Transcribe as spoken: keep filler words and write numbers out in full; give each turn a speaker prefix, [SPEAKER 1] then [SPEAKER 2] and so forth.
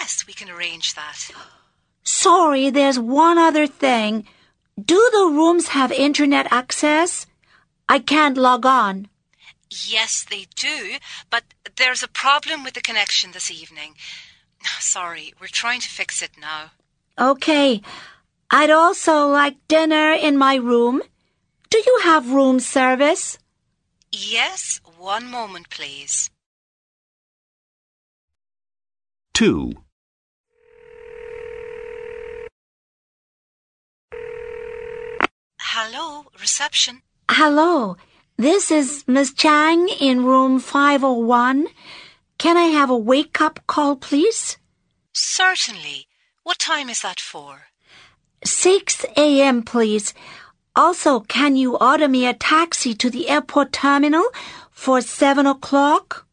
[SPEAKER 1] yes, we can arrange that.
[SPEAKER 2] Sorry, there's one other thing. Do the rooms have internet access? I can't log on.
[SPEAKER 1] Yes, they do, but there's a problem with the connection this evening. Sorry, we're trying to fix it now.
[SPEAKER 2] Okay. I'd also like dinner in my room. Do you have room service?
[SPEAKER 1] Yes, one moment, please.
[SPEAKER 3] Two.
[SPEAKER 1] Hello, reception.
[SPEAKER 2] Hello, this is Miss Chang in room five oh one. Can I have a wake-up call, please?
[SPEAKER 1] Certainly. What time is that for?
[SPEAKER 2] six a.m., please. Also, can you order me a taxi to the airport terminal for seven o'clock?